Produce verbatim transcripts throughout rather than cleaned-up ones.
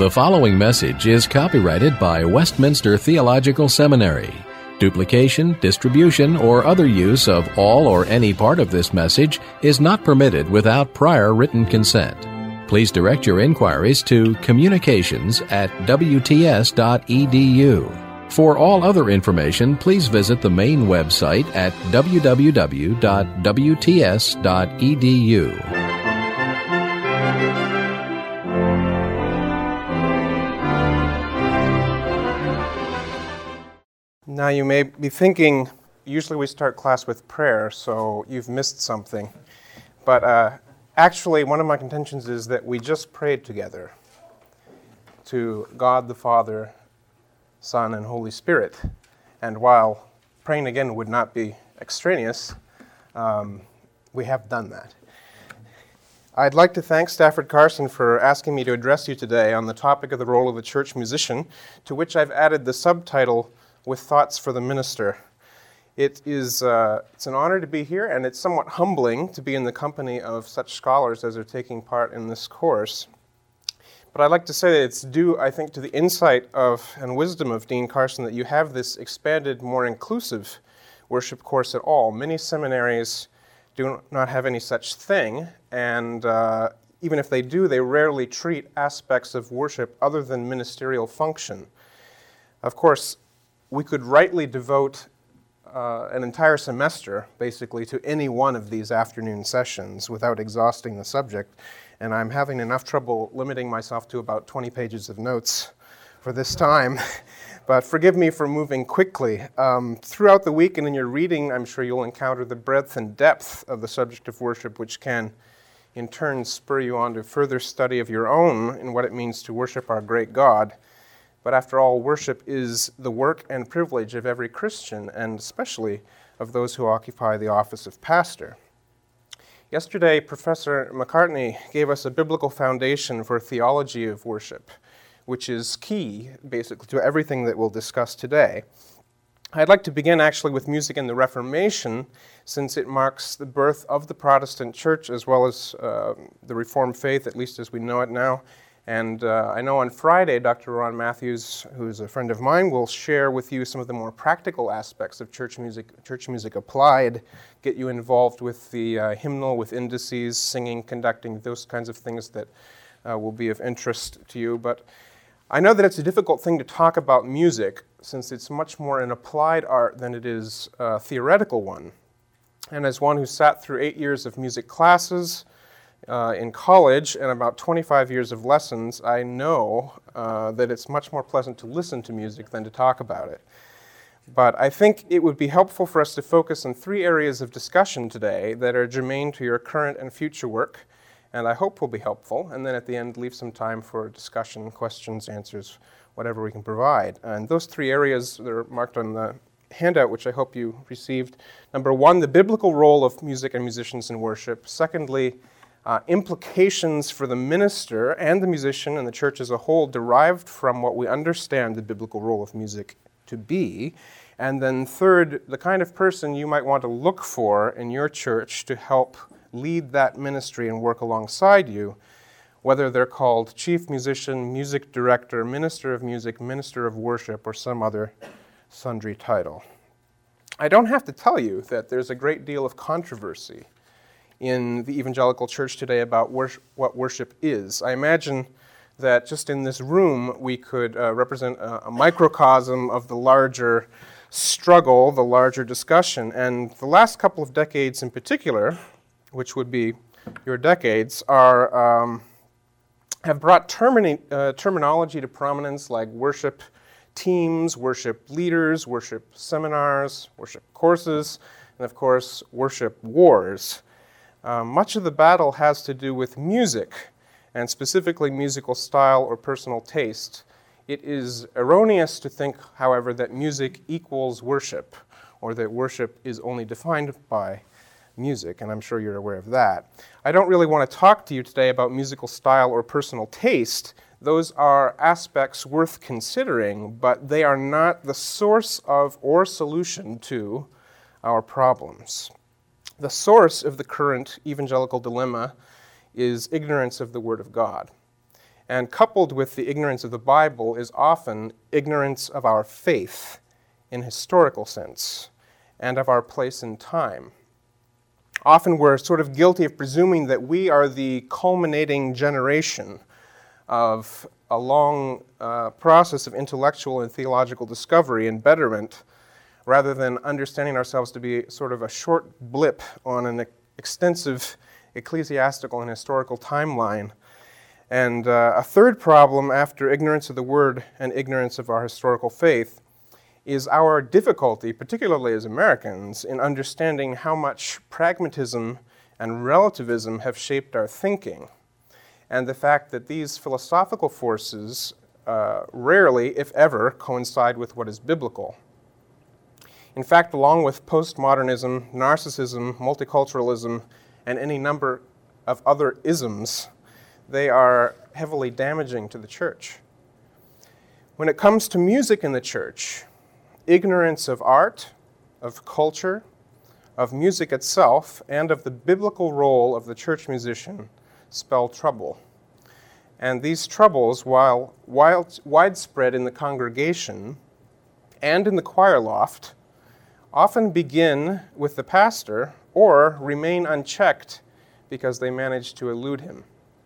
The following message is copyrighted by Westminster Theological Seminary. Duplication, distribution, or other use of all or any part of this message is not permitted without prior written consent. Please direct your inquiries to communications at w t s dot e d u. For all other information, please visit the main website at w w w dot w t s dot e d u. Now you may be thinking, usually we start class with prayer, so you've missed something. But uh, actually, one of my contentions is that we just prayed together to God the Father, Son, and Holy Spirit. And while praying again would not be extraneous, um, we have done that. I'd like to thank Stafford Carson for asking me to address you today on the topic of the role of the church musician, to which I've added the subtitle, With Thoughts for the Minister. It is uh, it's an honor to be here, and it's somewhat humbling to be in the company of such scholars as are taking part in this course. But I'd like to say that it's due, I think, to the insight of and wisdom of Dean Carson that you have this expanded, more inclusive worship course at all. Many seminaries do not have any such thing, and uh, even if they do, they rarely treat aspects of worship other than ministerial function. Of course, we could rightly devote uh, an entire semester, basically, to any one of these afternoon sessions without exhausting the subject, and I'm having enough trouble limiting myself to about twenty pages of notes for this time. But forgive me for moving quickly. Um, throughout the week and in your reading, I'm sure you'll encounter the breadth and depth of the subject of worship, which can, in turn, spur you on to further study of your own in what it means to worship our great God. But after all, worship is the work and privilege of every Christian, and especially of those who occupy the office of pastor. Yesterday, Professor McCartney gave us a biblical foundation for theology of worship, which is key, basically, to everything that we'll discuss today. I'd like to begin actually with music in the Reformation, since it marks the birth of the Protestant Church as well as uh, the Reformed faith, at least as we know it now. And uh, I know on Friday, Doctor Ron Matthews, who is a friend of mine, will share with you some of the more practical aspects of church music, church music applied, get you involved with the uh, hymnal, with indices, singing, conducting, those kinds of things that uh, will be of interest to you. But I know that it's a difficult thing to talk about music, since it's much more an applied art than it is a theoretical one. And as one who sat through eight years of music classes, Uh, in college and about twenty-five years of lessons, I know uh, that it's much more pleasant to listen to music than to talk about it. But I think it would be helpful for us to focus on three areas of discussion today that are germane to your current and future work, and I hope will be helpful, and then at the end leave some time for discussion, questions, answers, whatever we can provide. And those three areas, they're marked on the handout, which I hope you received. Number one, the biblical role of music and musicians in worship. Secondly, Uh, implications for the minister and the musician and the church as a whole derived from what we understand the biblical role of music to be. And then third, the kind of person you might want to look for in your church to help lead that ministry and work alongside you, whether they're called chief musician, music director, minister of music, minister of worship, or some other sundry title. I don't have to tell you that there's a great deal of controversy in the evangelical church today about worship, what worship is. I imagine that just in this room we could uh, represent a, a microcosm of the larger struggle, the larger discussion. And the last couple of decades in particular, which would be your decades, are um, have brought termini- uh, terminology to prominence like worship teams, worship leaders, worship seminars, worship courses, and of course, worship wars. Uh, much of the battle has to do with music, and specifically musical style or personal taste. It is erroneous to think, however, that music equals worship, or that worship is only defined by music, and I'm sure you're aware of that. I don't really want to talk to you today about musical style or personal taste. Those are aspects worth considering, but they are not the source of or solution to our problems. The source of the current evangelical dilemma is ignorance of the Word of God. And coupled with the ignorance of the Bible is often ignorance of our faith in historical sense and of our place in time. Often we're sort of guilty of presuming that we are the culminating generation of a long uh, process of intellectual and theological discovery and betterment, rather than understanding ourselves to be sort of a short blip on an extensive ecclesiastical and historical timeline. And uh, a third problem, after ignorance of the Word and ignorance of our historical faith, is our difficulty, particularly as Americans, in understanding how much pragmatism and relativism have shaped our thinking, and the fact that these philosophical forces uh, rarely, if ever, coincide with what is biblical. In fact, along with postmodernism, narcissism, multiculturalism, and any number of other isms, they are heavily damaging to the church. When it comes to music in the church, ignorance of art, of culture, of music itself, and of the biblical role of the church musician spell trouble. And these troubles, while wild, widespread in the congregation and in the choir loft, often begin with the pastor or remain unchecked because they manage to elude him.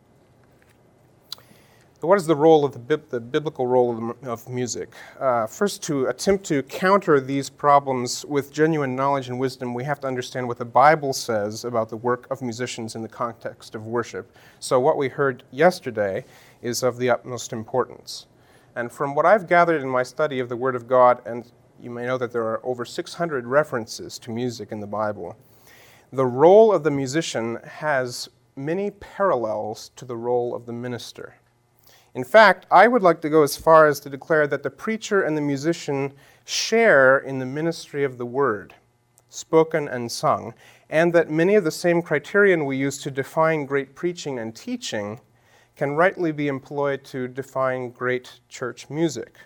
So what is the role of the, bib- the biblical role of, of music? Uh, first, to attempt to counter these problems with genuine knowledge and wisdom, we have to understand what the Bible says about the work of musicians in the context of worship. So what we heard yesterday is of the utmost importance. And from what I've gathered in my study of the Word of God, and you may know that there are over six hundred references to music in the Bible, the role of the musician has many parallels to the role of the minister. In fact, I would like to go as far as to declare that the preacher and the musician share in the ministry of the word, spoken and sung, and that many of the same criterion we use to define great preaching and teaching can rightly be employed to define great church music.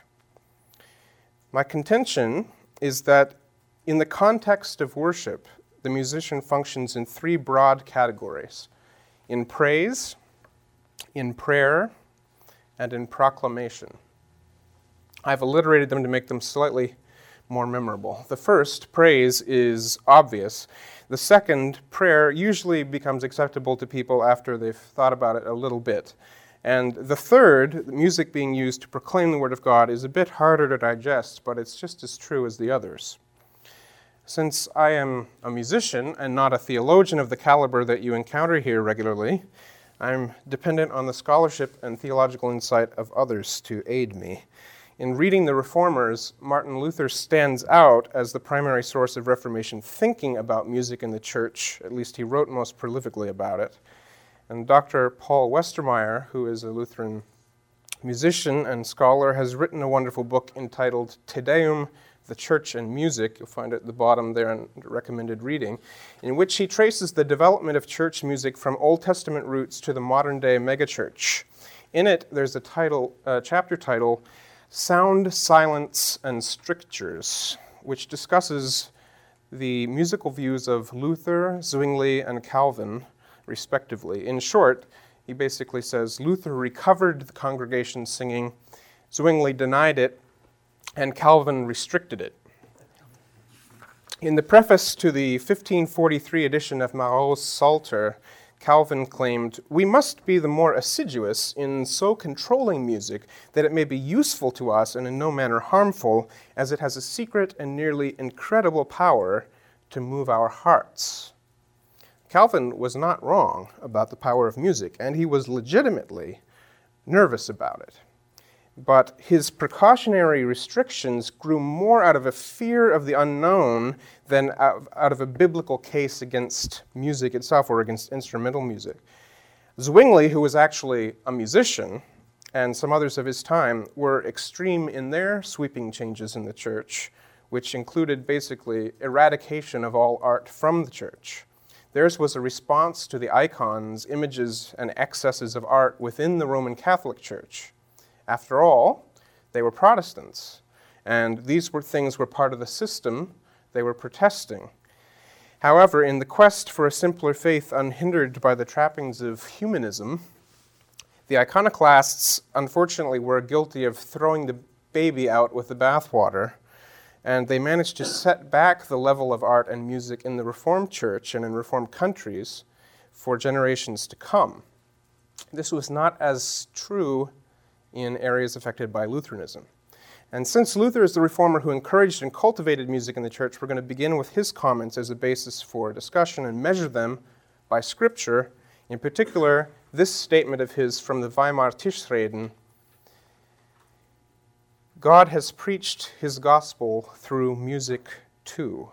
My contention is that in the context of worship, the musician functions in three broad categories: in praise, in prayer, and in proclamation. I've alliterated them to make them slightly more memorable. The first, praise, is obvious. The second, prayer, usually becomes acceptable to people after they've thought about it a little bit. And the third, music being used to proclaim the Word of God, is a bit harder to digest, but it's just as true as the others. Since I am a musician and not a theologian of the caliber that you encounter here regularly, I'm dependent on the scholarship and theological insight of others to aid me. In reading the Reformers, Martin Luther stands out as the primary source of Reformation thinking about music in the church. At least he wrote most prolifically about it. And Doctor Paul Westermeyer, who is a Lutheran musician and scholar, has written a wonderful book entitled Te Deum, the Church and Music. You'll find it at the bottom there in recommended reading, in which he traces the development of church music from Old Testament roots to the modern-day megachurch. In it, there's a title, uh, chapter title, Sound, Silence, and Strictures, which discusses the musical views of Luther, Zwingli, and Calvin, respectively. In short, he basically says Luther recovered the congregation's singing, Zwingli denied it, and Calvin restricted it. In the preface to the fifteen forty-three edition of Marot's Psalter, Calvin claimed, "We must be the more assiduous in so controlling music that it may be useful to us and in no manner harmful, as it has a secret and nearly incredible power to move our hearts." Calvin was not wrong about the power of music, and he was legitimately nervous about it. But his precautionary restrictions grew more out of a fear of the unknown than out of a biblical case against music itself or against instrumental music. Zwingli, who was actually a musician, and some others of his time were extreme in their sweeping changes in the church, which included basically eradication of all art from the church. Theirs was a response to the icons, images, and excesses of art within the Roman Catholic Church. After all, they were Protestants, and these were things were part of the system they were protesting. However, in the quest for a simpler faith unhindered by the trappings of humanism, The iconoclasts, unfortunately, were guilty of throwing the baby out with the bathwater, and they managed to set back the level of art and music in the Reformed Church and in Reformed countries for generations to come. This was not as true in areas affected by Lutheranism. And since Luther is the reformer who encouraged and cultivated music in the church, we're going to begin with his comments as a basis for discussion and measure them by Scripture. In particular, this statement of his from the Weimar Tischreden: God has preached his gospel through music too.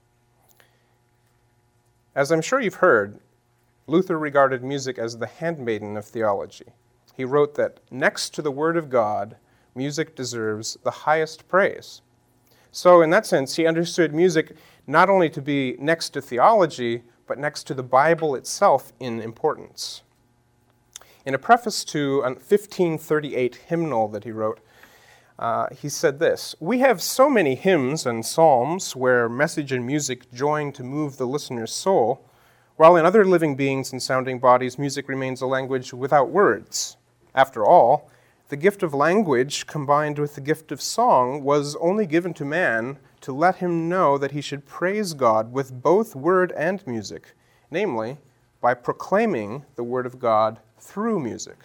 As I'm sure you've heard, Luther regarded music as the handmaiden of theology. He wrote that next to the Word of God, music deserves the highest praise. So in that sense, he understood music not only to be next to theology, but next to the Bible itself in importance. In a preface to a fifteen thirty-eight hymnal that he wrote, uh, he said this: "We have so many hymns and psalms where message and music join to move the listener's soul, while in other living beings and sounding bodies, music remains a language without words. After all, the gift of language combined with the gift of song was only given to man to let him know that he should praise God with both word and music, namely, by proclaiming the word of God through music.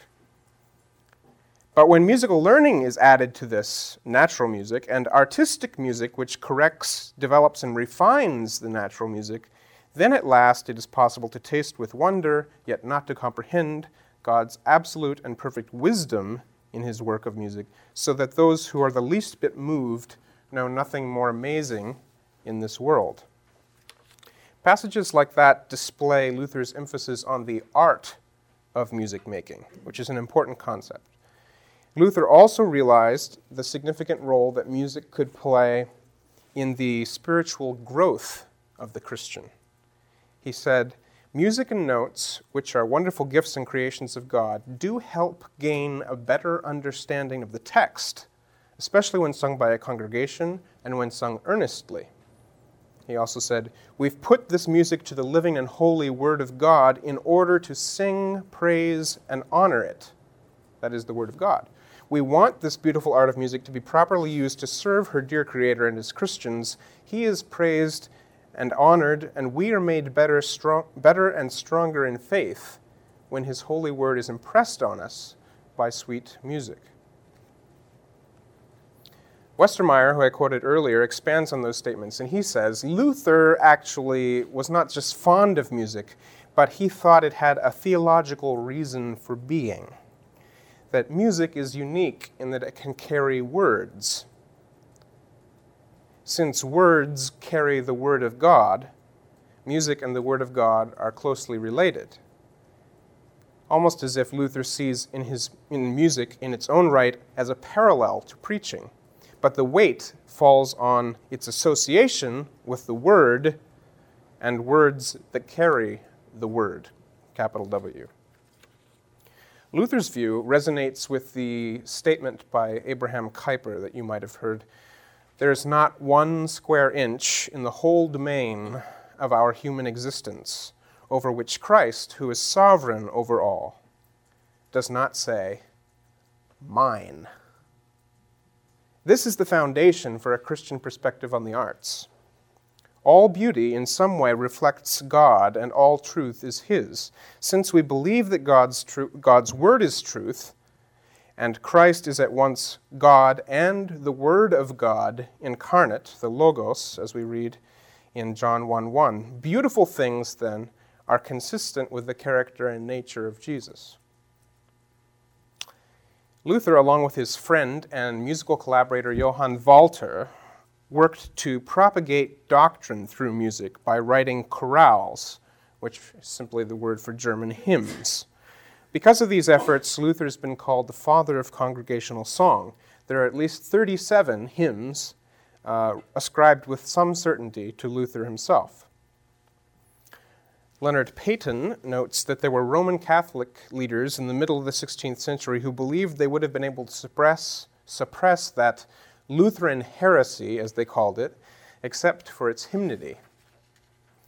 But when musical learning is added to this natural music, and artistic music which corrects, develops, and refines the natural music, then at last it is possible to taste with wonder, yet not to comprehend, God's absolute and perfect wisdom in his work of music, so that those who are the least bit moved know nothing more amazing in this world." Passages like that display Luther's emphasis on the art of music making, which is an important concept. Luther also realized the significant role that music could play in the spiritual growth of the Christian. He said, "Music and notes, which are wonderful gifts and creations of God, do help gain a better understanding of the text, especially when sung by a congregation and when sung earnestly." He also said, "We've put this music to the living and holy Word of God in order to sing, praise, and honor it." That is the Word of God. We want this beautiful art of music to be properly used to serve her dear Creator, and as Christians, He is praised and honored, and we are made better, strong, better and stronger in faith when His holy word is impressed on us by sweet music. Westermeyer, who I quoted earlier, expands on those statements, and he says, Luther actually was not just fond of music, but he thought it had a theological reason for being, that music is unique in that it can carry words. Since words carry the Word of God, music and the Word of God are closely related. Almost as if Luther sees in his in music in its own right as a parallel to preaching, but the weight falls on its association with the Word and words that carry the Word, capital W. Luther's view resonates with the statement by Abraham Kuyper that you might have heard. There is not one square inch in the whole domain of our human existence over which Christ, who is sovereign over all, does not say, mine. This is the foundation for a Christian perspective on the arts. All beauty in some way reflects God, and all truth is His. Since we believe that God's, tru- God's Word is truth, and Christ is at once God and the Word of God incarnate, the Logos, as we read in John one one. Beautiful things, then, are consistent with the character and nature of Jesus. Luther, along with his friend and musical collaborator Johann Walter, worked to propagate doctrine through music by writing chorales, which is simply the word for German hymns. Because of these efforts, Luther has been called the father of congregational song. There are at least thirty-seven hymns uh, ascribed with some certainty to Luther himself. Leonard Peyton notes that there were Roman Catholic leaders in the middle of the sixteenth century who believed they would have been able to suppress, suppress that Lutheran heresy, as they called it, except for its hymnody.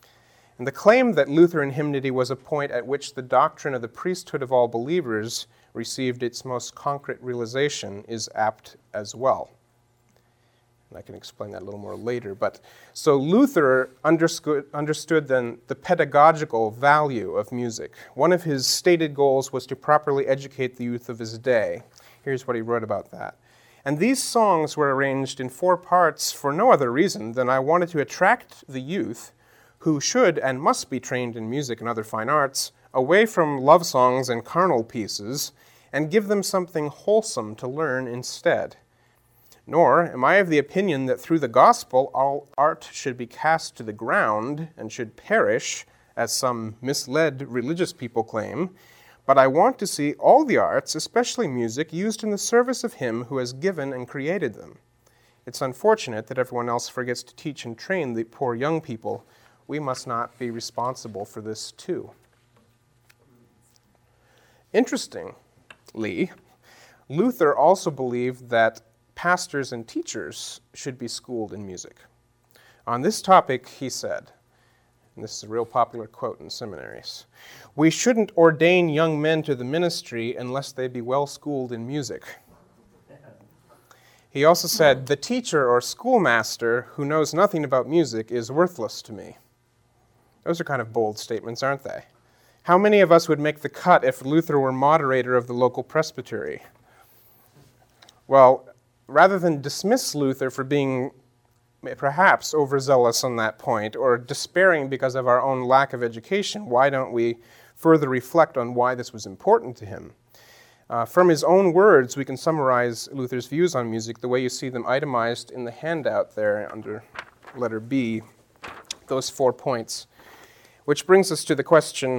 And the claim that Lutheran hymnody was a point at which the doctrine of the priesthood of all believers received its most concrete realization is apt as well. And I can explain that a little more later. But so Luther understood, understood then the pedagogical value of music. One of his stated goals was to properly educate the youth of his day. Here's what he wrote about that. And these songs were arranged in four parts for no other reason than I wanted to attract the youth, who should and must be trained in music and other fine arts, away from love songs and carnal pieces, and give them something wholesome to learn instead. Nor am I of the opinion that through the gospel all art should be cast to the ground and should perish, as some misled religious people claim, but I want to see all the arts, especially music, used in the service of him who has given and created them. It's unfortunate that everyone else forgets to teach and train the poor young people. We must not be responsible for this too. Interestingly, Luther also believed that pastors and teachers should be schooled in music. On this topic, he said, and this is a real popular quote in seminaries, "We shouldn't ordain young men to the ministry unless they be well schooled in music." He also said, "The teacher or schoolmaster who knows nothing about music is worthless to me." Those are kind of bold statements, aren't they? How many of us would make the cut if Luther were moderator of the local presbytery? Well, rather than dismiss Luther for being perhaps overzealous on that point or despairing because of our own lack of education, why don't we further reflect on why this was important to him? Uh, from his own words, we can summarize Luther's views on music the way you see them itemized in the handout there under letter B, those four points. Which brings us to the question,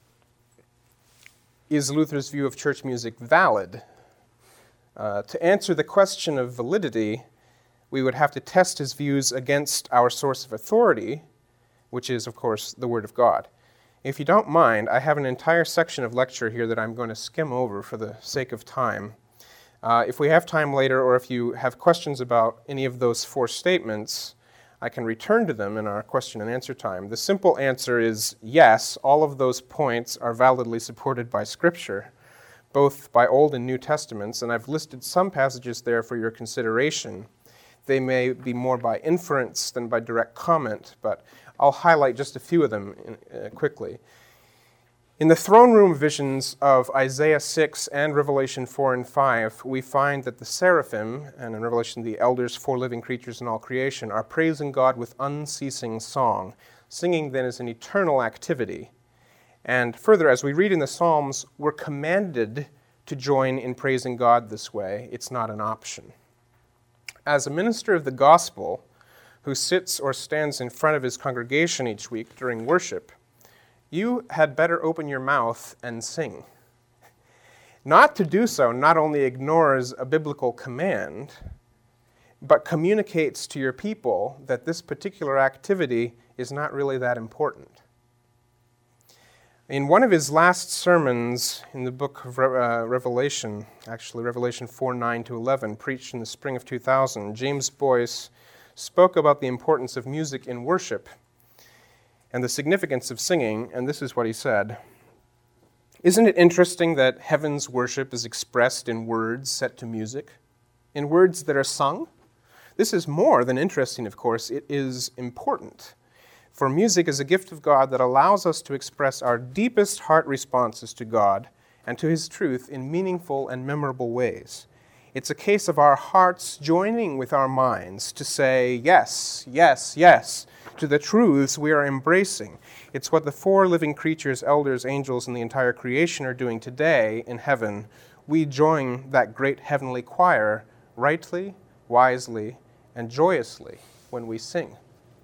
is Luther's view of church music valid? Uh, to answer the question of validity, we would have to test his views against our source of authority, which is, of course, the Word of God. If you don't mind, I have an entire section of lecture here that I'm going to skim over for the sake of time. Uh, if we have time later, or if you have questions about any of those four statements, I can return to them in our question and answer time. The simple answer is yes, all of those points are validly supported by Scripture, both by Old and New Testaments, and I've listed some passages there for your consideration. They may be more by inference than by direct comment, but I'll highlight just a few of them in, uh, quickly. In the throne room visions of Isaiah six and Revelation four and five, we find that the seraphim, and in Revelation the elders, four living creatures in all creation, are praising God with unceasing song. Singing then is an eternal activity. And further, as we read in the Psalms, we're commanded to join in praising God this way. It's not an option. As a minister of the gospel who sits or stands in front of his congregation each week during worship, you had better open your mouth and sing. Not to do so not only ignores a biblical command, but communicates to your people that this particular activity is not really that important. In one of his last sermons in the book of Re- uh, Revelation, actually Revelation four, nine to eleven, preached in the spring of two thousand, James Boyce spoke about the importance of music in worship and the significance of singing, and this is what he said. "Isn't it interesting that heaven's worship is expressed in words set to music, in words that are sung? This is more than interesting, of course, it is important. For music is a gift of God that allows us to express our deepest heart responses to God and to His truth in meaningful and memorable ways. It's a case of our hearts joining with our minds to say yes, yes, yes to the truths we are embracing. It's what the four living creatures, elders, angels, and the entire creation are doing today in heaven. We join that great heavenly choir rightly, wisely, and joyously when we sing."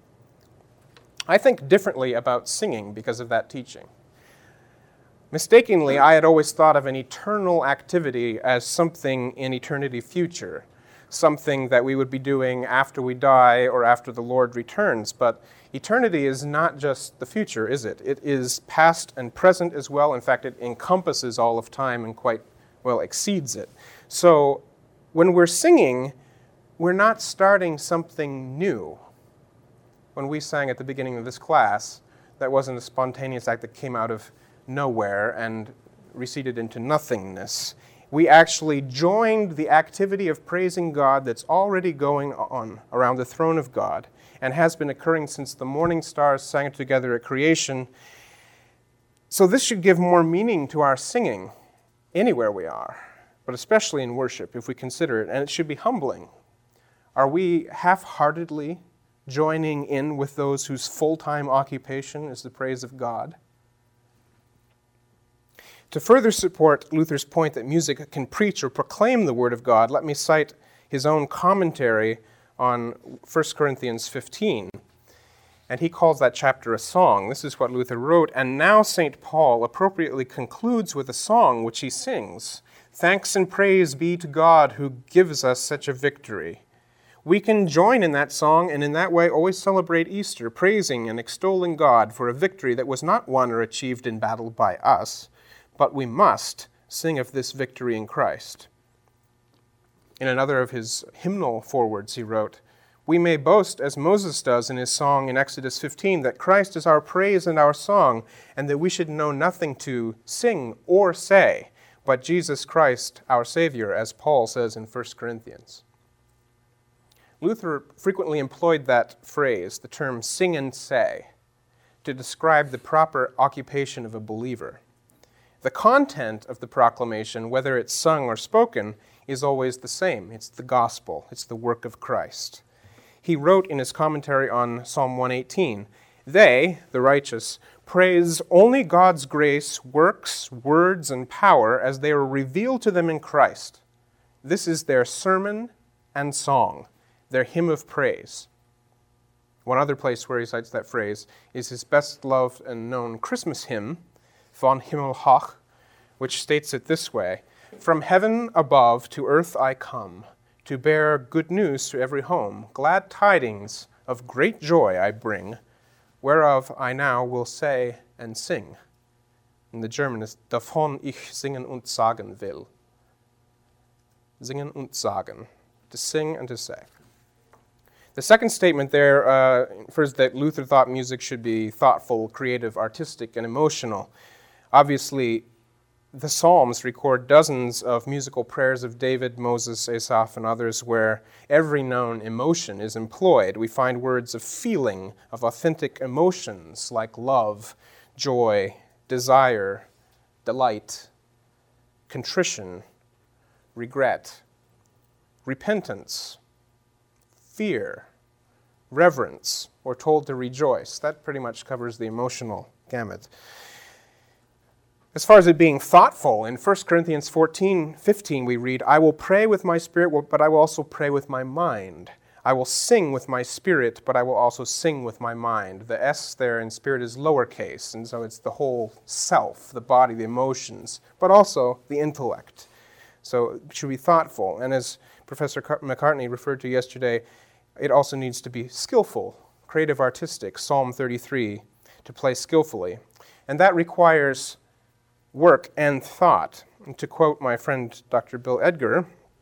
I think differently about singing because of that teaching. Mistakenly, I had always thought of an eternal activity as something in eternity future, something that we would be doing after we die or after the Lord returns. But eternity is not just the future, is it? It is past and present as well. In fact, it encompasses all of time and quite, well, exceeds it. So when we're singing, we're not starting something new. When we sang at the beginning of this class, that wasn't a spontaneous act that came out of nowhere and receded into nothingness. We actually joined the activity of praising God that's already going on around the throne of God and has been occurring since the morning stars sang together at creation. So this should give more meaning to our singing anywhere we are, but especially in worship if we consider it, and it should be humbling. Are we half-heartedly joining in with those whose full-time occupation is the praise of God? To further support Luther's point that music can preach or proclaim the Word of God, let me cite his own commentary on First Corinthians fifteen. And he calls that chapter a song. This is what Luther wrote. And now Saint Paul appropriately concludes with a song which he sings. Thanks and praise be to God who gives us such a victory. We can join in that song and in that way always celebrate Easter, praising and extolling God for a victory that was not won or achieved in battle by us, but we must sing of this victory in Christ. In another of his hymnal forewords he wrote, we may boast, as Moses does in his song in Exodus fifteen, that Christ is our praise and our song, and that we should know nothing to sing or say, but Jesus Christ, our Savior, as Paul says in First Corinthians. Luther frequently employed that phrase, the term sing and say, to describe the proper occupation of a believer. The content of the proclamation, whether it's sung or spoken, is always the same. It's the gospel. It's the work of Christ. He wrote in his commentary on Psalm one eighteen, they, the righteous, praise only God's grace, works, words, and power as they are revealed to them in Christ. This is their sermon and song, their hymn of praise. One other place where he cites that phrase is his best loved and known Christmas hymn, Von Himmel hoch, which states it this way, from heaven above to earth I come, to bear good news to every home, glad tidings of great joy I bring, whereof I now will say and sing. In the German is davon ich singen und sagen will. Singen und sagen, to sing and to say. The second statement there uh, infers that Luther thought music should be thoughtful, creative, artistic, and emotional. Obviously, the Psalms record dozens of musical prayers of David, Moses, Asaph, and others where every known emotion is employed. We find words of feeling, of authentic emotions like love, joy, desire, delight, contrition, regret, repentance, fear, reverence, or told to rejoice. That pretty much covers the emotional gamut. As far as it being thoughtful, in First Corinthians fourteen fifteen we read, I will pray with my spirit, but I will also pray with my mind. I will sing with my spirit, but I will also sing with my mind. The S there in spirit is lowercase, and so it's the whole self, the body, the emotions, but also the intellect. So it should be thoughtful. And as Professor McCartney referred to yesterday, it also needs to be skillful, creative, artistic, Psalm thirty-three, to play skillfully. And that requires work and thought. And to quote my friend Doctor Bill Edgar,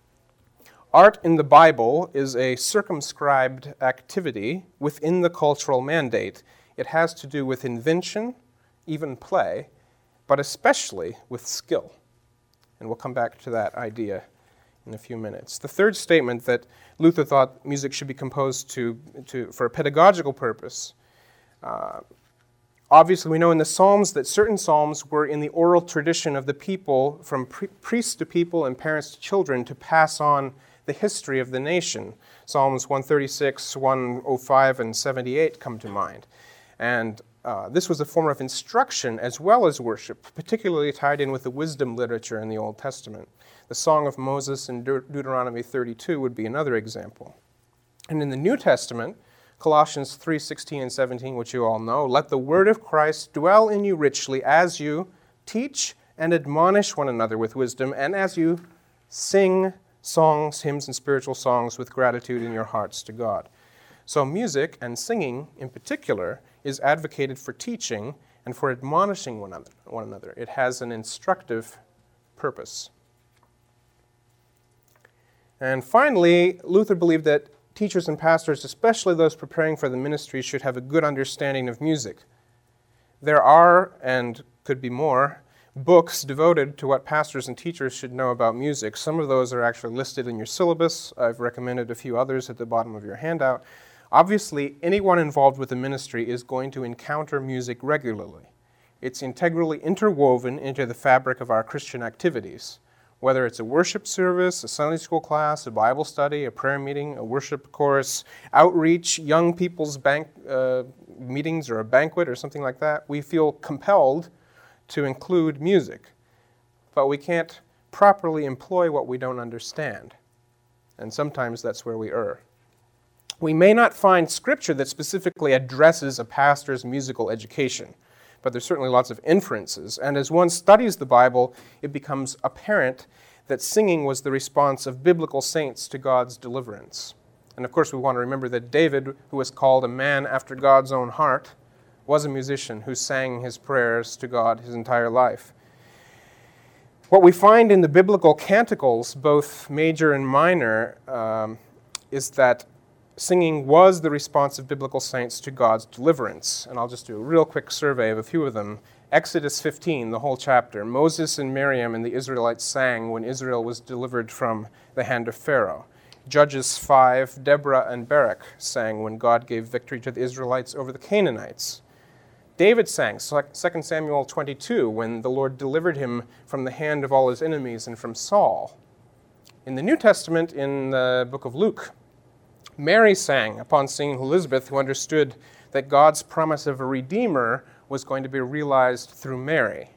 art in the Bible is a circumscribed activity within the cultural mandate. It has to do with invention, even play, but especially with skill. And we'll come back to that idea in a few minutes. The third statement that Luther thought music should be composed to, to for a pedagogical purpose. Uh, Obviously, we know in the Psalms that certain Psalms were in the oral tradition of the people, from pre- priests to people and parents to children, to pass on the history of the nation. Psalms one thirty-six, one oh five, and seventy-eight come to mind. And uh, this was a form of instruction as well as worship, particularly tied in with the wisdom literature in the Old Testament. The Song of Moses in De- Deuteronomy thirty-two would be another example. And in the New Testament, Colossians three sixteen and seventeen, which you all know, let the word of Christ dwell in you richly as you teach and admonish one another with wisdom, and as you sing songs, hymns, and spiritual songs with gratitude in your hearts to God. So music, and singing in particular, is advocated for teaching and for admonishing one another. One another. It has an instructive purpose. And finally, Luther believed that teachers and pastors, especially those preparing for the ministry, should have a good understanding of music. There are, and could be more, books devoted to what pastors and teachers should know about music. Some of those are actually listed in your syllabus. I've recommended a few others at the bottom of your handout. Obviously, anyone involved with the ministry is going to encounter music regularly. It's integrally interwoven into the fabric of our Christian activities. Whether it's a worship service, a Sunday school class, a Bible study, a prayer meeting, a worship chorus, outreach, young people's bank uh, meetings, or a banquet or something like that, we feel compelled to include music. But we can't properly employ what we don't understand. And sometimes that's where we err. We may not find scripture that specifically addresses a pastor's musical education, but there's certainly lots of inferences. And as one studies the Bible, it becomes apparent that singing was the response of biblical saints to God's deliverance. And of course, we want to remember that David, who was called a man after God's own heart, was a musician who sang his prayers to God his entire life. What we find in the biblical canticles, both major and minor, um, is that singing was the response of biblical saints to God's deliverance. And I'll just do a real quick survey of a few of them. Exodus fifteen, the whole chapter. Moses and Miriam and the Israelites sang when Israel was delivered from the hand of Pharaoh. Judges five, Deborah and Barak sang when God gave victory to the Israelites over the Canaanites. David sang, Second Samuel twenty-two, when the Lord delivered him from the hand of all his enemies and from Saul. In the New Testament, in the book of Luke, Mary sang upon seeing Elizabeth, who understood that God's promise of a Redeemer was going to be realized through Mary.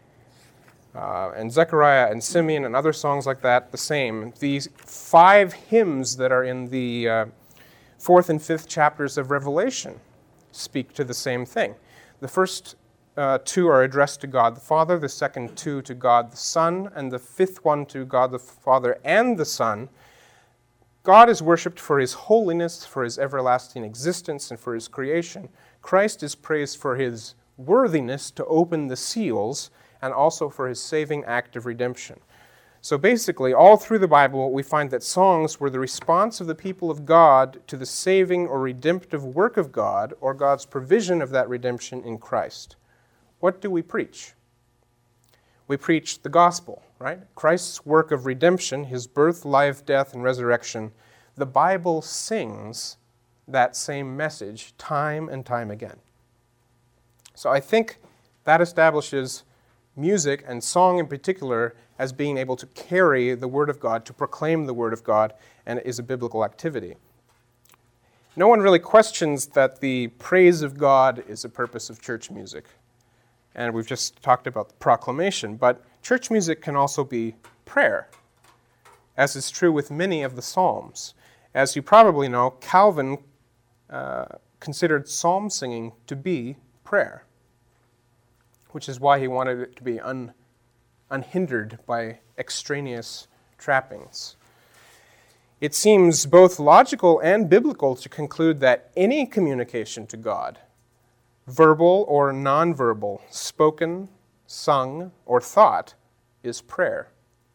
Uh, and Zechariah and Simeon and other songs like that, the same. These five hymns that are in the uh, fourth and fifth chapters of Revelation speak to the same thing. The first uh, two are addressed to God the Father, the second two to God the Son, and the fifth one to God the Father and the Son. God is worshipped for his holiness, for his everlasting existence, and for his creation. Christ is praised for his worthiness to open the seals, and also for his saving act of redemption. So basically, all through the Bible, we find that songs were the response of the people of God to the saving or redemptive work of God, or God's provision of that redemption in Christ. What do we preach? We preach the gospel, right? Christ's work of redemption, his birth, life, death, and resurrection. The Bible sings that same message time and time again. So I think that establishes music, and song in particular, as being able to carry the Word of God, to proclaim the Word of God, and is a biblical activity. No one really questions that the praise of God is a purpose of church music. And we've just talked about the proclamation, but church music can also be prayer, as is true with many of the Psalms. As you probably know, Calvin uh, considered psalm singing to be prayer, which is why he wanted it to be un, unhindered by extraneous trappings. It seems both logical and biblical to conclude that any communication to God, verbal or nonverbal, spoken, sung, or thought, is prayer.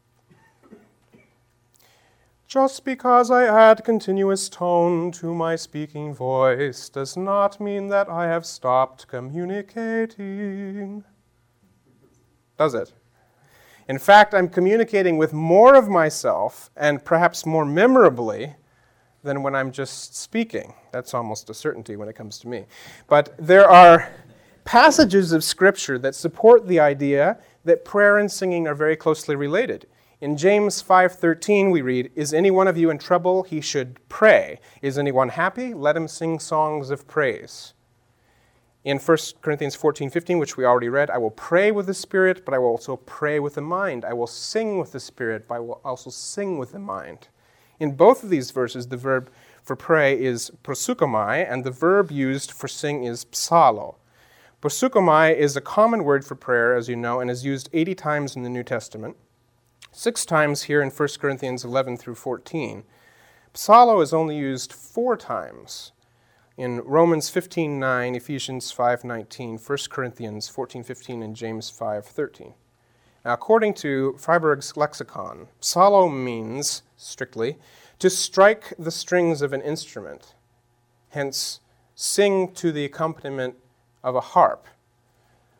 Just because I add continuous tone to my speaking voice does not mean that I have stopped communicating. Does it? In fact, I'm communicating with more of myself, and perhaps more memorably, than when I'm just speaking. That's almost a certainty when it comes to me. But there are passages of Scripture that support the idea that prayer and singing are very closely related. In James five thirteen we read, "Is any one of you in trouble? He should pray. Is anyone happy? Let him sing songs of praise." In First Corinthians fourteen fifteen, which we already read, "I will pray with the Spirit, but I will also pray with the mind. I will sing with the Spirit, but I will also sing with the mind." In both of these verses, the verb for pray is prosukomai, and the verb used for sing is psalo. Prosukomai is a common word for prayer, as you know, and is used eighty times in the New Testament. Six times here in First Corinthians eleven through fourteen. Psalo is only used four times in Romans fifteen nine, Ephesians five nineteen, First Corinthians fourteen fifteen, and James five thirteen. Now, according to Freiberg's lexicon, psalo means, strictly, to strike the strings of an instrument, hence, sing to the accompaniment of a harp.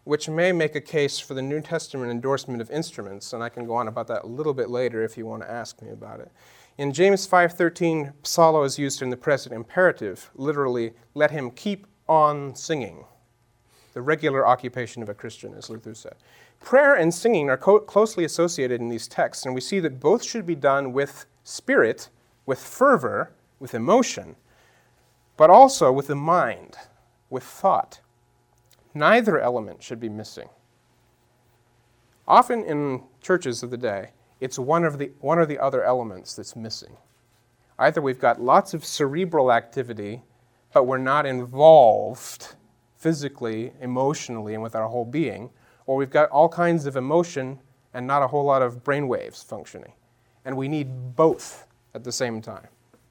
which may make a case for the New Testament endorsement of instruments, and I can go on about that a little bit later if you want to ask me about it. In James five thirteen, psallo is used in the present imperative, literally, let him keep on singing. The regular occupation of a Christian, as Luther said. Prayer and singing are co- closely associated in these texts, and we see that both should be done with spirit, with fervor, with emotion, but also with the mind, with thought. Neither element should be missing. Often in churches of the day, it's one of the one or the other elements that's missing. Either we've got lots of cerebral activity, but we're not involved physically, emotionally, and with our whole being, or we've got all kinds of emotion and not a whole lot of brain waves functioning. And we need both at the same time.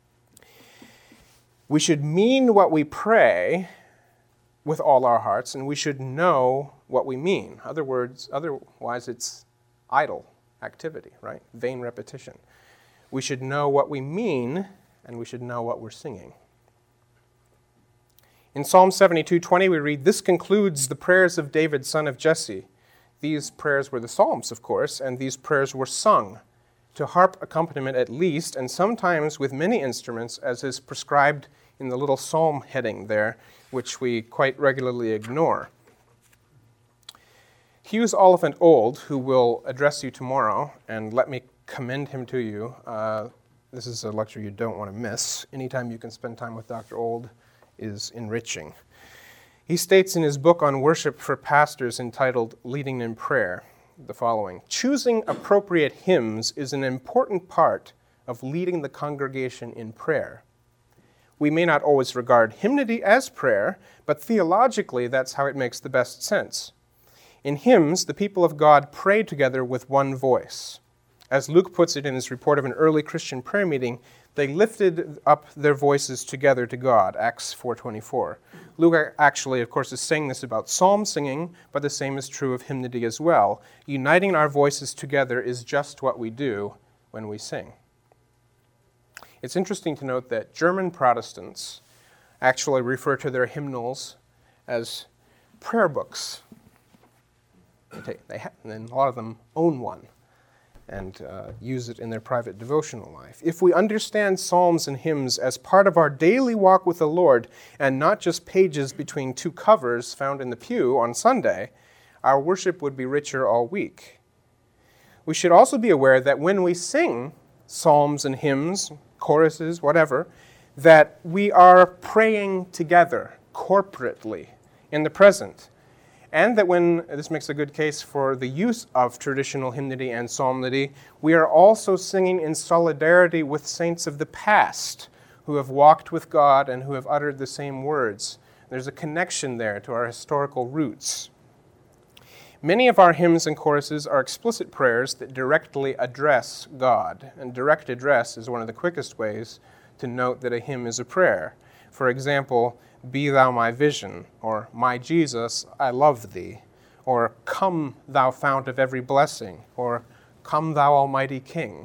We should mean what we pray with all our hearts, and we should know what we mean. Other words, otherwise it's idle activity, right? Vain repetition. We should know what we mean, and we should know what we're singing. In Psalm seventy-two twenty, we read, "This concludes the prayers of David, son of Jesse." These prayers were the Psalms, of course, and these prayers were sung to harp accompaniment at least, and sometimes with many instruments, as is prescribed in the little psalm heading there, which we quite regularly ignore. Hughes Oliphant Old, who will address you tomorrow, and let me commend him to you. Uh, this is a lecture you don't want to miss. Anytime you can spend time with Doctor Old is enriching. He states in his book on worship for pastors entitled Leading in Prayer the following: "Choosing appropriate hymns is an important part of leading the congregation in prayer. We may not always regard hymnody as prayer, but theologically that's how it makes the best sense. In hymns, the people of God pray together with one voice. As Luke puts it in his report of an early Christian prayer meeting, they lifted up their voices together to God, Acts four twenty-four. Luke actually, of course, is saying this about psalm singing, but the same is true of hymnody as well. Uniting our voices together is just what we do when we sing. It's interesting to note that German Protestants actually refer to their hymnals as prayer books. They, they ha- and a lot of them own one and uh, use it in their private devotional life. If we understand psalms and hymns as part of our daily walk with the Lord and not just pages between two covers found in the pew on Sunday, our worship would be richer all week. We should also be aware that when we sing psalms and hymns, choruses, whatever, that we are praying together, corporately, in the present. And that when, this makes a good case for the use of traditional hymnody and psalmody, we are also singing in solidarity with saints of the past who have walked with God and who have uttered the same words. There's a connection there to our historical roots. Many of our hymns and choruses are explicit prayers that directly address God, and direct address is one of the quickest ways to note that a hymn is a prayer. For example, "Be thou my vision," or "My Jesus, I love thee," or "Come thou fount of every blessing," or "Come thou almighty King."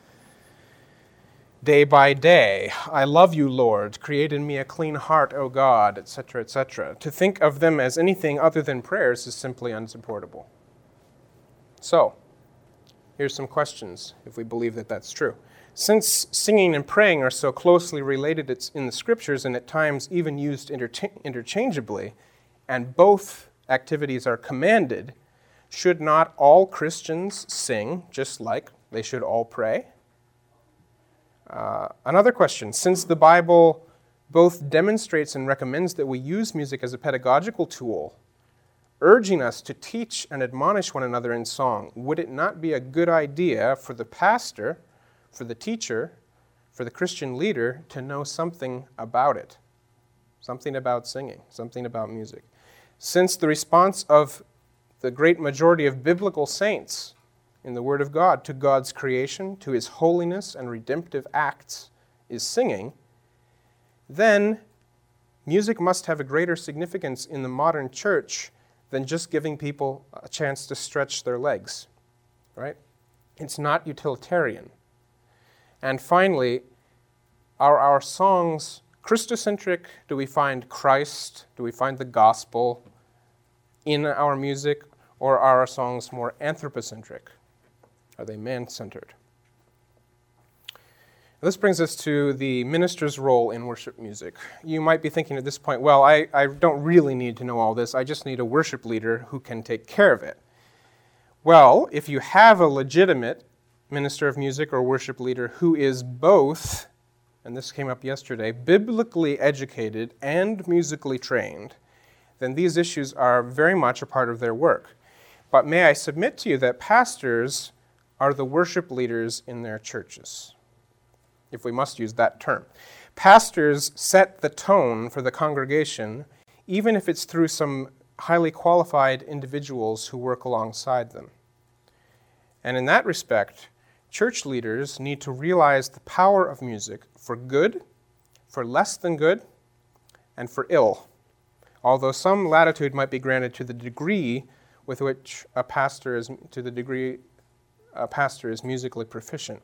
"Day by day, I love you, Lord, create in me a clean heart, O God," et cetera, et cetera. To think of them as anything other than prayers is simply unsupportable. So, here's some questions, if we believe that that's true. Since singing and praying are so closely related in the Scriptures and at times even used intercha- interchangeably, and both activities are commanded, should not all Christians sing just like they should all pray? Uh, another question: since the Bible both demonstrates and recommends that we use music as a pedagogical tool, urging us to teach and admonish one another in song, would it not be a good idea for the pastor, for the teacher, for the Christian leader to know something about it? Something about singing, something about music. Since the response of the great majority of biblical saints in the Word of God to God's creation, to His holiness and redemptive acts is singing, then music must have a greater significance in the modern church than just giving people a chance to stretch their legs, right? It's not utilitarian. And finally, are our songs Christocentric? Do we find Christ? Do we find the gospel? in our music, or are our songs more anthropocentric? Are they man-centered? This brings us to the minister's role in worship music. You might be thinking at this point, well, I, I don't really need to know all this. I just need a worship leader who can take care of it. Well, if you have a legitimate minister of music or worship leader who is both, and this came up yesterday, biblically educated and musically trained, then these issues are very much a part of their work. But may I submit to you that pastors are the worship leaders in their churches, if we must use that term. Pastors set the tone for the congregation, even if it's through some highly qualified individuals who work alongside them. And in that respect, church leaders need to realize the power of music for good, for less than good, and for ill, although some latitude might be granted to the degree with which a pastor is, to the degree a pastor is musically proficient.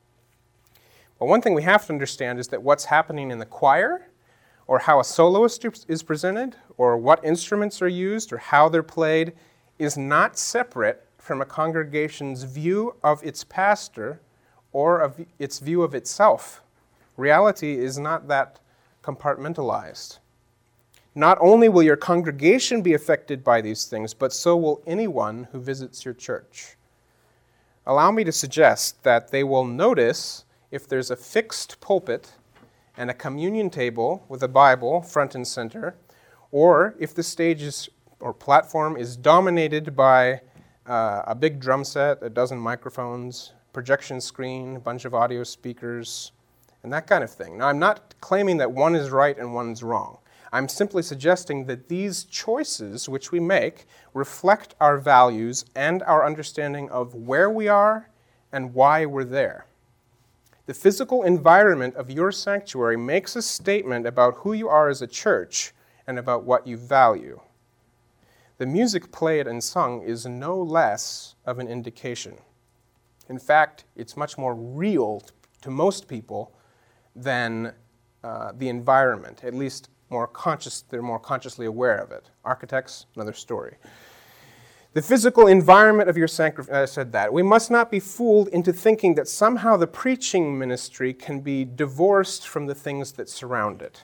But one thing we have to understand is that what's happening in the choir, or how a soloist is presented, or what instruments are used, or how they're played, is not separate from a congregation's view of its pastor or of its view of itself. Reality is not that compartmentalized. Not only will your congregation be affected by these things, but so will anyone who visits your church. Allow me to suggest that they will notice if there's a fixed pulpit and a communion table with a Bible front and center, or if the stage is, or platform is dominated by uh, a big drum set, a dozen microphones, projection screen, a bunch of audio speakers, and that kind of thing. Now, I'm not claiming that one is right and one is wrong. I'm simply suggesting that these choices which we make reflect our values and our understanding of where we are and why we're there. The physical environment of your sanctuary makes a statement about who you are as a church and about what you value. The music played and sung is no less of an indication. In fact, it's much more real to most people than uh, the environment, at least more conscious, they're more consciously aware of it. Architects, another story. The physical environment of your sanctuary, I said that. We must not be fooled into thinking that somehow the preaching ministry can be divorced from the things that surround it.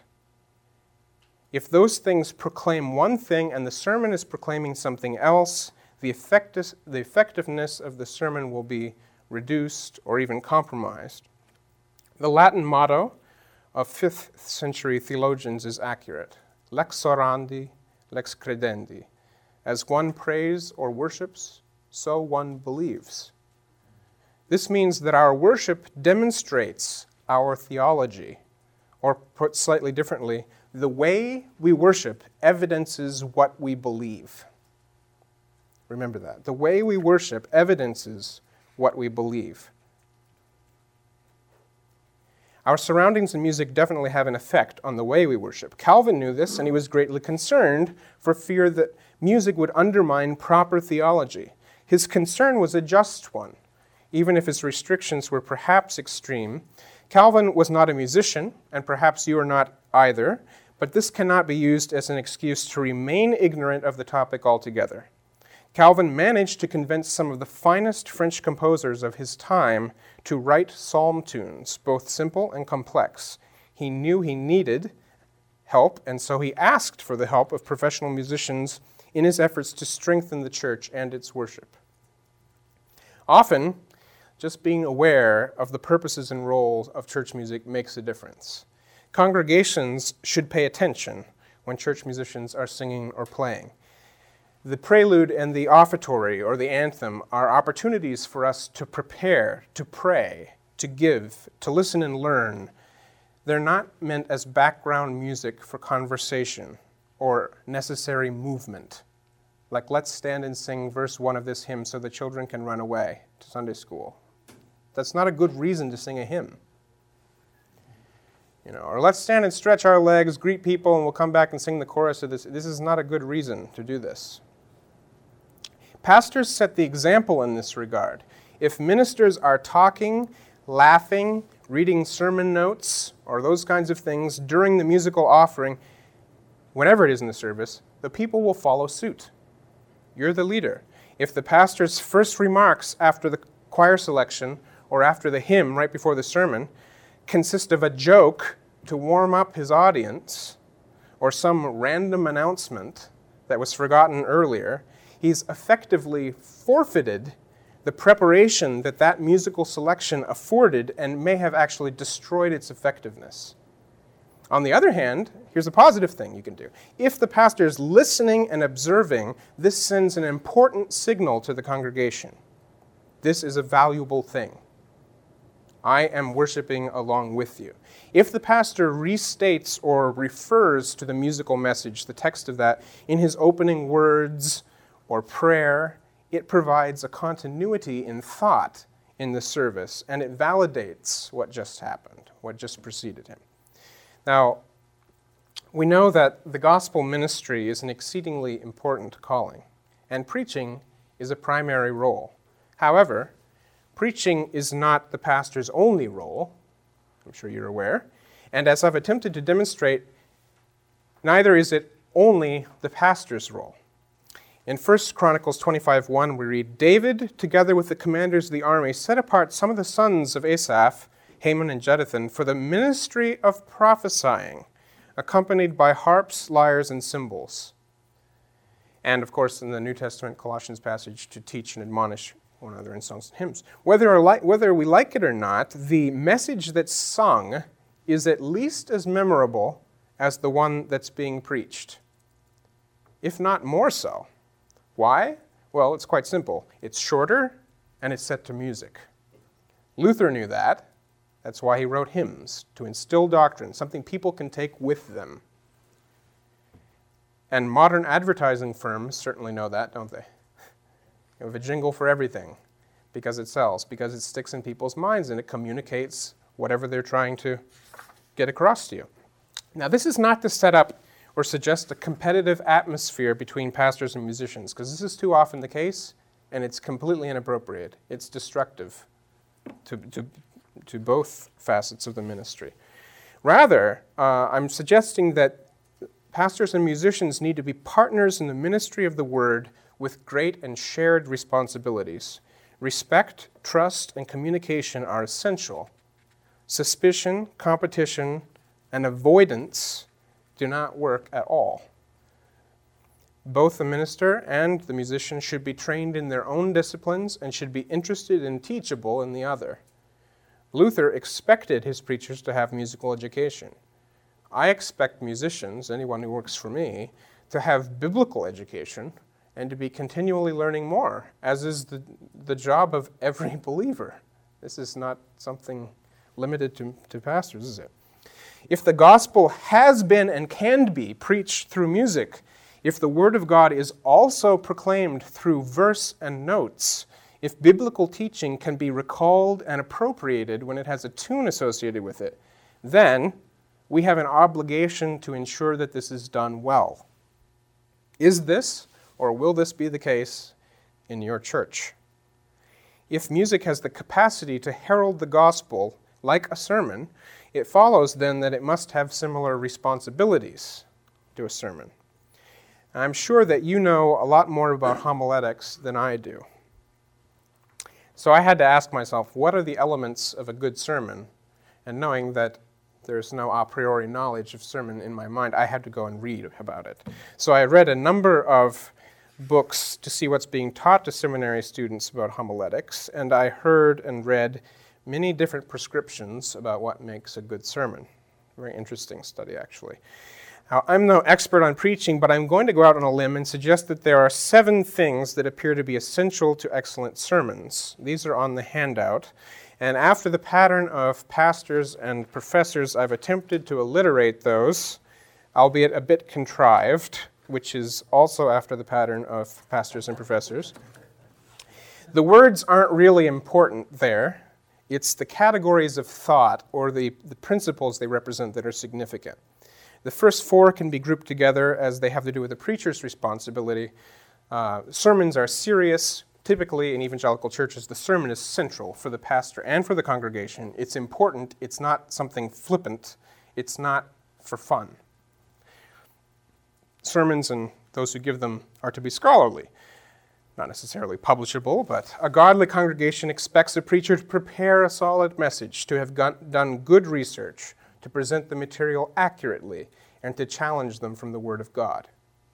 If those things proclaim one thing and the sermon is proclaiming something else, the, effecti- the effectiveness of the sermon will be reduced or even compromised. The Latin motto of fifth century theologians is accurate. Lex orandi, lex credendi. As one prays or worships, so one believes. This means that our worship demonstrates our theology, or put slightly differently, the way we worship evidences what we believe. Remember that. The way we worship evidences what we believe. Our surroundings and music definitely have an effect on the way we worship. Calvin knew this, and he was greatly concerned for fear that music would undermine proper theology. His concern was a just one, even if his restrictions were perhaps extreme. Calvin was not a musician, and perhaps you are not either, but this cannot be used as an excuse to remain ignorant of the topic altogether. Calvin managed to convince some of the finest French composers of his time to write psalm tunes, both simple and complex. He knew he needed help, and so he asked for the help of professional musicians in his efforts to strengthen the church and its worship. Often, just being aware of the purposes and roles of church music makes a difference. Congregations should pay attention when church musicians are singing or playing. The prelude and the offertory, or the anthem, are opportunities for us to prepare, to pray, to give, to listen and learn. They're not meant as background music for conversation or necessary movement. Like, let's stand and sing verse one of this hymn so the children can run away to Sunday school. That's not a good reason to sing a hymn. You know, or let's stand and stretch our legs, greet people, and we'll come back and sing the chorus of this. This is not a good reason to do this. Pastors set the example in this regard. If ministers are talking, laughing, reading sermon notes, or those kinds of things during the musical offering, whenever it is in the service, the people will follow suit. You're the leader. If the pastor's first remarks after the choir selection or after the hymn right before the sermon consist of a joke to warm up his audience or some random announcement that was forgotten earlier, he's effectively forfeited the preparation that that musical selection afforded and may have actually destroyed its effectiveness. On the other hand, here's a positive thing you can do. If the pastor is listening and observing, this sends an important signal to the congregation. This is a valuable thing. I am worshiping along with you. If the pastor restates or refers to the musical message, the text of that, in his opening words or prayer, it provides a continuity in thought in the service, and it validates what just happened, what just preceded him. Now, we know that the gospel ministry is an exceedingly important calling, and preaching is a primary role. However, preaching is not the pastor's only role, I'm sure you're aware, and as I've attempted to demonstrate, neither is it only the pastor's role. In First Chronicles twenty-five one, we read, David, together with the commanders of the army, set apart some of the sons of Asaph, Heman and Jeduthun, for the ministry of prophesying, accompanied by harps, lyres, and cymbals. And, of course, in the New Testament Colossians passage, to teach and admonish one another in songs and hymns. Whether, or li- whether we like it or not, the message that's sung is at least as memorable as the one that's being preached, if not more so. Why? Well, it's quite simple. It's shorter, and it's set to music. Luther knew that. That's why he wrote hymns, to instill doctrine, something people can take with them. And modern advertising firms certainly know that, don't they? You have a jingle for everything, because it sells, because it sticks in people's minds, and it communicates whatever they're trying to get across to you. Now, this is not to set up or suggest a competitive atmosphere between pastors and musicians, because this is too often the case, and it's completely inappropriate. It's destructive to, to, to both facets of the ministry. Rather, uh, I'm suggesting that pastors and musicians need to be partners in the ministry of the word with great and shared responsibilities. Respect, trust, and communication are essential. Suspicion, competition, and avoidance do not work at all. Both the minister and the musician should be trained in their own disciplines and should be interested and teachable in the other. Luther expected his preachers to have musical education. I expect musicians, anyone who works for me, to have biblical education and to be continually learning more, as is the, the job of every believer. This is not something limited to, to pastors, is it? If the gospel has been and can be preached through music, if the word of God is also proclaimed through verse and notes, if biblical teaching can be recalled and appropriated when it has a tune associated with it, then we have an obligation to ensure that this is done well. Is this, or will this be the case in your church? If music has the capacity to herald the gospel like a sermon, it follows then that it must have similar responsibilities to a sermon. I'm sure that you know a lot more about homiletics than I do. So I had to ask myself, what are the elements of a good sermon? And knowing that there's no a priori knowledge of sermon in my mind, I had to go and read about it. So I read a number of books to see what's being taught to seminary students about homiletics, and I heard and read many different prescriptions about what makes a good sermon. Very interesting study, actually. Now, I'm no expert on preaching, but I'm going to go out on a limb and suggest that there are seven things that appear to be essential to excellent sermons. These are on the handout. And after the pattern of pastors and professors, I've attempted to alliterate those, albeit a bit contrived, which is also after the pattern of pastors and professors. The words aren't really important there. It's the categories of thought or the, the principles they represent that are significant. The first four can be grouped together as they have to do with the preacher's responsibility. Uh, sermons are serious. Typically in evangelical churches, the sermon is central for the pastor and for the congregation. It's important. It's not something flippant. It's not for fun. Sermons and those who give them are to be scholarly. not necessarily publishable, but a godly congregation expects a preacher to prepare a solid message, to have got, done good research, to present the material accurately, and to challenge them from the Word of God.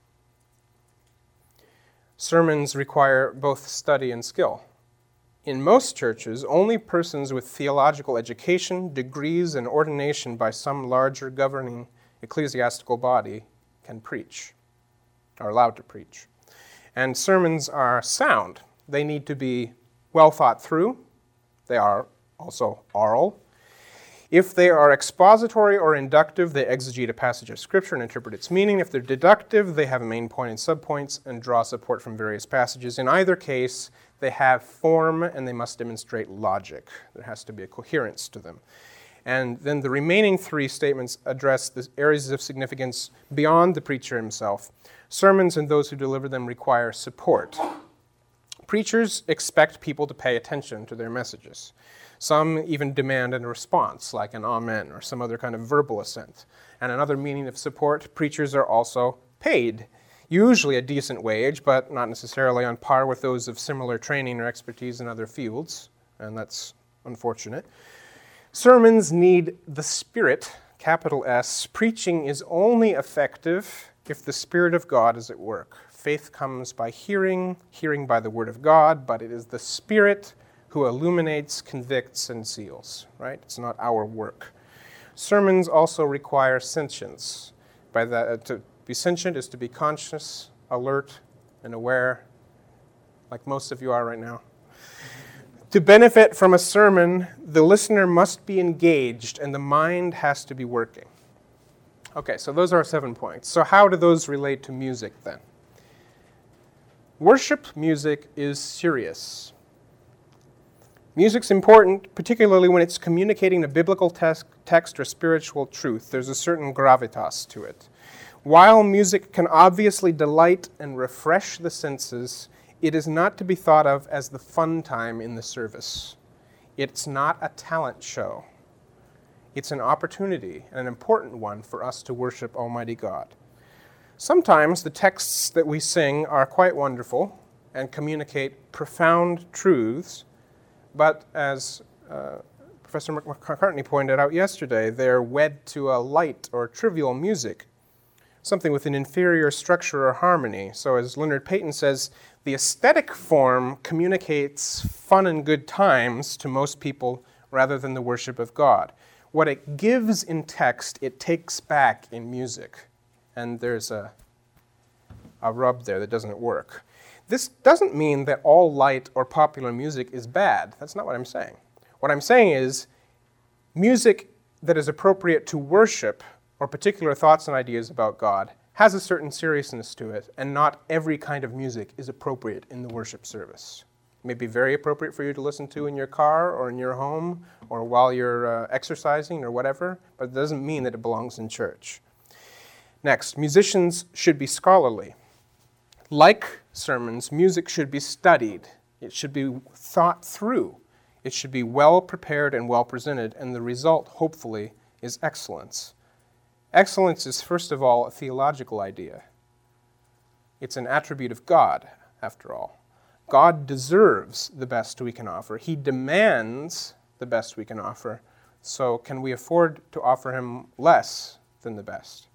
Sermons require both study and skill. In most churches, only persons with theological education, degrees, and ordination by some larger governing ecclesiastical body can preach, are allowed to preach. And sermons are sound. They need to be well thought through. They are also oral. If they are expository or inductive, they exegete a passage of Scripture and interpret its meaning. If they're deductive, they have a main point and subpoints and draw support from various passages. In either case, they have form and they must demonstrate logic. There has to be a coherence to them. And then the remaining three statements address the areas of significance beyond the preacher himself. Sermons and those who deliver them require support. Preachers expect people to pay attention to their messages. Some even demand a response, like an amen or some other kind of verbal assent. And another meaning of support, preachers are also paid, usually a decent wage, but not necessarily on par with those of similar training or expertise in other fields, and that's unfortunate. Sermons need the Spirit, capital S. Preaching is only effective if the Spirit of God is at work. Faith comes by hearing, hearing by the Word of God, but it is the Spirit who illuminates, convicts, and seals, right? It's not our work. Sermons also require sentience. By that, uh, to be sentient is to be conscious, alert, and aware, like most of you are right now. To benefit from a sermon, the listener must be engaged and the mind has to be working. Okay, so those are our seven points. So how do those relate to music then? Worship music is serious. Music's important, particularly when it's communicating a biblical text, text or spiritual truth. There's a certain gravitas to it. While music can obviously delight and refresh the senses, it is not to be thought of as the fun time in the service. It's not a talent show. It's an opportunity, an important one, for us to worship Almighty God. Sometimes the texts that we sing are quite wonderful and communicate profound truths, but as uh, Professor McCartney pointed out yesterday, they're wed to a light or trivial music, something with an inferior structure or harmony. So as Leonard Payton says, the aesthetic form communicates fun and good times to most people rather than the worship of God. What it gives in text, it takes back in music. And there's a, a rub there that doesn't work. This doesn't mean that all light or popular music is bad. That's not what I'm saying. What I'm saying is music that is appropriate to worship or particular thoughts and ideas about God has a certain seriousness to it, and not every kind of music is appropriate in the worship service. It may be very appropriate for you to listen to in your car or in your home or while you're uh, exercising or whatever, but it doesn't mean that it belongs in church. Next, musicians should be scholarly. Like sermons, music should be studied. It should be thought through. It should be well prepared and well presented, and the result, hopefully, is excellence. Excellence is, first of all, a theological idea. It's an attribute of God, after all. God deserves the best we can offer. He demands the best we can offer. So can we afford to offer him less than the best?